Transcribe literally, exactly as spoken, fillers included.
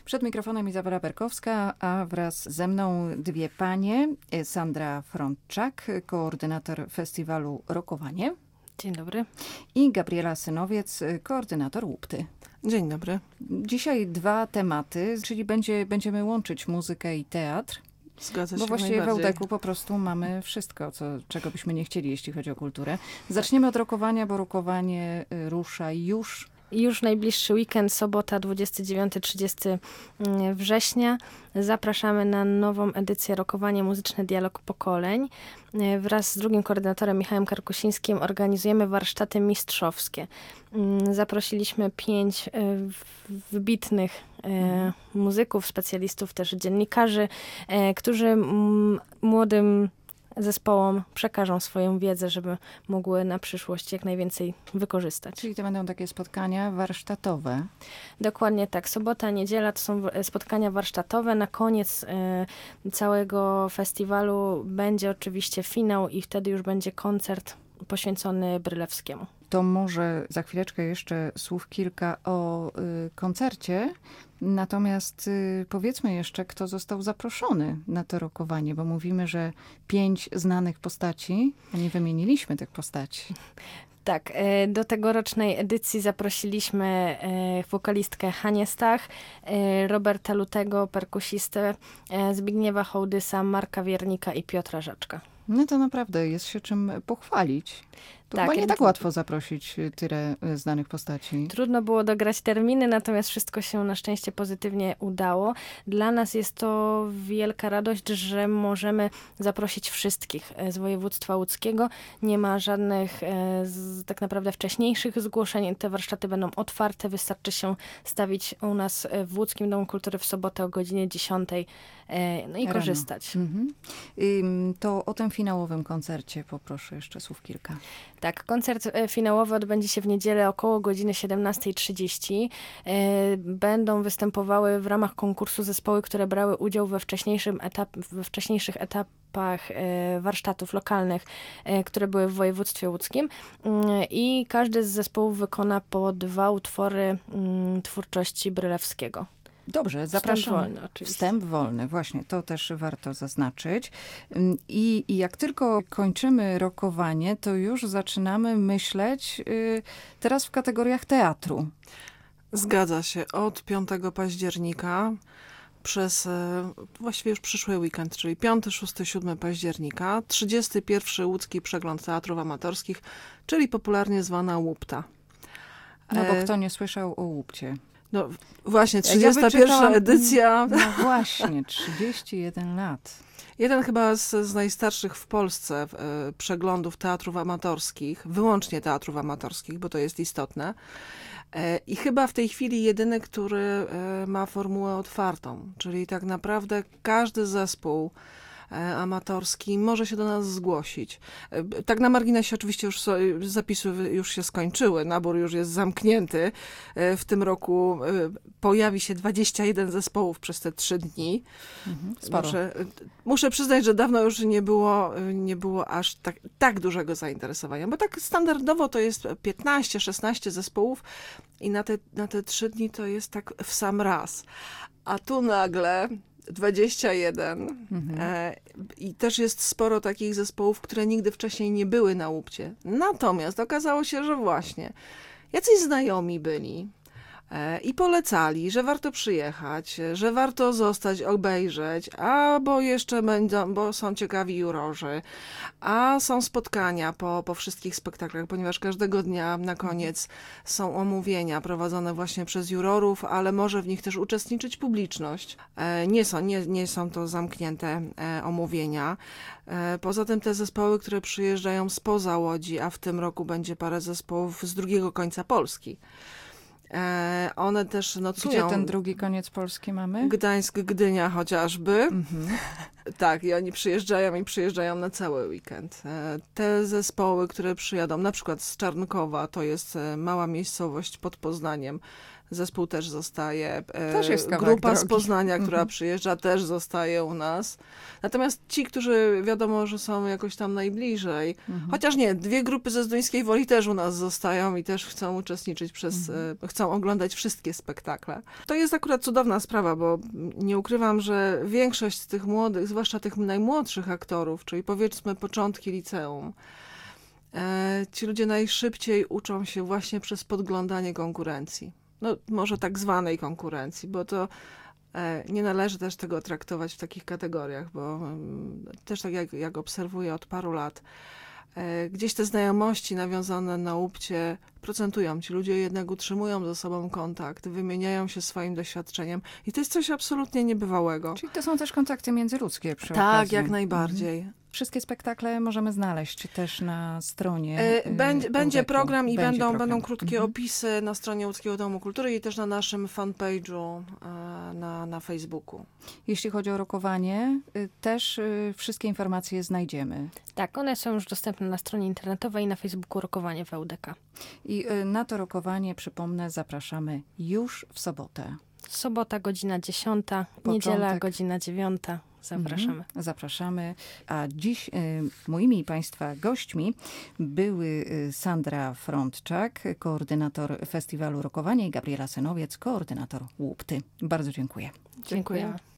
Przed mikrofonem Izabela Berkowska, a wraz ze mną dwie panie. Sandra Frączak, koordynator festiwalu Rokowanie. Dzień dobry. I Gabriela Synowiec, koordynator Łupty. Dzień dobry. Dzisiaj dwa tematy, czyli będzie, będziemy łączyć muzykę i teatr. Zgadza się. Bo właściwie w Audeku po prostu mamy wszystko, co, czego byśmy nie chcieli, jeśli chodzi o kulturę. Zaczniemy od rokowania, bo rokowanie rusza już. Już najbliższy weekend, sobota dwudziestego dziewiątego do trzydziestego września. Zapraszamy na nową edycję Rokowanie Muzyczny Dialog Pokoleń. Wraz z drugim koordynatorem Michałem Karkusińskim organizujemy warsztaty mistrzowskie. Zaprosiliśmy pięć wybitnych muzyków, specjalistów, też dziennikarzy, którzy młodym zespołom przekażą swoją wiedzę, żeby mogły na przyszłość jak najwięcej wykorzystać. Czyli to będą takie spotkania warsztatowe. Dokładnie tak. Sobota, niedziela to są spotkania warsztatowe. Na koniec y, całego festiwalu będzie oczywiście finał i wtedy już będzie koncert poświęcony Brylewskiemu. To może za chwileczkę jeszcze słów kilka o y, koncercie. Natomiast y, powiedzmy jeszcze, kto został zaproszony na to rokowanie, bo mówimy, że pięć znanych postaci, a nie wymieniliśmy tych postaci. Tak, do tegorocznej edycji zaprosiliśmy wokalistkę Hanię Stach, Roberta Lutego, perkusistę, Zbigniewa Hołdysa, Marka Wiernika i Piotra Żaczka. No to naprawdę jest się czym pochwalić. To tak, chyba nie tak łatwo zaprosić tyle znanych postaci. Trudno było dograć terminy, natomiast wszystko się na szczęście pozytywnie udało. Dla nas jest to wielka radość, że możemy zaprosić wszystkich z województwa łódzkiego. Nie ma żadnych z, tak naprawdę wcześniejszych zgłoszeń. Te warsztaty będą otwarte. Wystarczy się stawić u nas w Łódzkim Domu Kultury w sobotę o godzinie dziesiątej no i Rano. korzystać. Mhm. To o tym finałowym koncercie poproszę jeszcze słów kilka. Tak, koncert finałowy odbędzie się w niedzielę około godziny siedemnastej trzydzieści. Będą występowały w ramach konkursu zespoły, które brały udział we, wcześniejszym etap, we wcześniejszych etapach warsztatów lokalnych, które były w województwie łódzkim. I każdy z zespołów wykona po dwa utwory twórczości Brylewskiego. Dobrze, zapraszam. Wstęp wolny, oczywiście. Wstęp wolny, właśnie, to też warto zaznaczyć. I, i jak tylko kończymy rokowanie, to już zaczynamy myśleć y, teraz w kategoriach teatru. Zgadza się. Od piątego października przez e, właściwie już przyszły weekend, czyli piąty, szósty, siódmy października, trzydziesty pierwszy Łódzki Przegląd Teatrów Amatorskich, czyli popularnie zwana Łupta. No bo kto nie słyszał o Łupcie? No właśnie, trzydziesta pierwsza ja edycja. No właśnie, trzydzieści jeden lat. Jeden chyba z, z najstarszych w Polsce e, przeglądów teatrów amatorskich, wyłącznie teatrów amatorskich, bo to jest istotne. E, I chyba w tej chwili jedyny, który e, ma formułę otwartą, czyli tak naprawdę każdy zespół amatorski może się do nas zgłosić. Tak na marginesie oczywiście już so, zapisy już się skończyły, nabór już jest zamknięty. W tym roku pojawi się dwadzieścia jeden zespołów przez te trzy dni. Mhm, muszę, muszę przyznać, że dawno już nie było, nie było aż tak, tak dużego zainteresowania, bo tak standardowo to jest piętnaście szesnaście zespołów i na te, na te trzy dni to jest tak w sam raz. A tu nagle dwadzieścia jeden mhm. e, i też jest sporo takich zespołów, które nigdy wcześniej nie były na Łupcie. Natomiast okazało się, że właśnie jacyś znajomi byli e, i polecali, że warto przyjechać, że warto zostać, obejrzeć, a bo jeszcze będą, bo są ciekawi jurorzy, a są spotkania po, po wszystkich spektaklach, ponieważ każdego dnia na koniec są omówienia prowadzone właśnie przez jurorów, ale może w nich też uczestniczyć publiczność. E, nie, są, nie, nie są to zamknięte e, omówienia. E, poza tym te zespoły, które przyjeżdżają spoza Łodzi, a w tym roku będzie parę zespołów z drugiego końca Polski. E, one też nocują. Gdzie ten drugi koniec Polski mamy? Gdańsk, Gdynia chociażby. Mhm. Tak, i oni przyjeżdżają i przyjeżdżają na cały weekend. E, te zespoły, które przyjadą, na przykład z Czarnkowa, to jest mała miejscowość pod Poznaniem, Zespół też zostaje. E, Też jest kawałek Grupa z drogi. Poznania, która Mhm. przyjeżdża, też zostaje u nas. Natomiast ci, którzy wiadomo, że są jakoś tam najbliżej, Mhm. chociaż nie, dwie grupy ze Zduńskiej Woli też u nas zostają i też chcą uczestniczyć przez, Mhm. e, chcą oglądać wszystkie spektakle. To jest akurat cudowna sprawa, bo nie ukrywam, że większość z tych młodych, zwłaszcza tych najmłodszych aktorów, czyli powiedzmy początki liceum, e, ci ludzie najszybciej uczą się właśnie przez podglądanie konkurencji. No może tak zwanej konkurencji, bo to e, nie należy też tego traktować w takich kategoriach, bo mm, też tak jak, jak obserwuję od paru lat, e, gdzieś te znajomości nawiązane na łupcie procentują. Ci ludzie jednak utrzymują ze sobą kontakt, wymieniają się swoim doświadczeniem i to jest coś absolutnie niebywałego. Czyli to są też kontakty międzyludzkie przy Tak, okazji. jak najbardziej. Wszystkie spektakle możemy znaleźć też na stronie. E, Będzie, y, będzie Łódek-u. program i Będzie będą, program. będą krótkie Mhm. opisy na stronie Łódzkiego Domu Kultury i też na naszym fanpage'u e, na, na Facebooku. Jeśli chodzi o rokowanie, y, też y, wszystkie informacje znajdziemy. Tak, one są już dostępne na stronie internetowej i na Facebooku Rokowanie W L D K. I y, na to rokowanie, przypomnę, zapraszamy już w sobotę. Sobota, godzina dziesiąta, Początek. niedziela, godzina dziewiąta. Zapraszamy. Mhm, zapraszamy. A dziś y, moimi i Państwa gośćmi były y, Sandra Frądczak, koordynator Festiwalu Rokowanie, i Gabriela Senowiec, koordynator Łupty. Bardzo dziękuję. Dziękujemy.